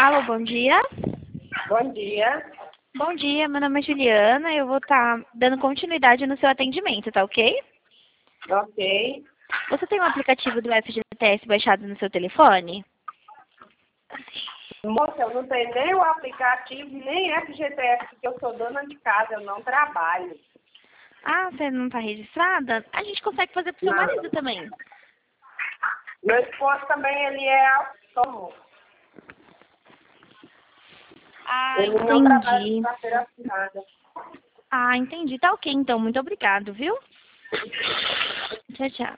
Alô, bom dia. Bom dia. Bom dia, meu nome é Juliana. Eu vou estar dando continuidade no seu atendimento, tá ok? Ok. Você tem um aplicativo do FGTS baixado no seu telefone? Moça, eu não tenho nem o aplicativo, nem FGTS, porque eu sou dona de casa, eu não trabalho. Ah, você não está registrada? A gente consegue fazer pro seu Não. marido também. Meu esposo também, ele é autônomo. Ah, Ele não trabalha de entendi. carteira assinada. Ah, entendi. Tá ok, então. Muito obrigado, viu? Tchau, tchau.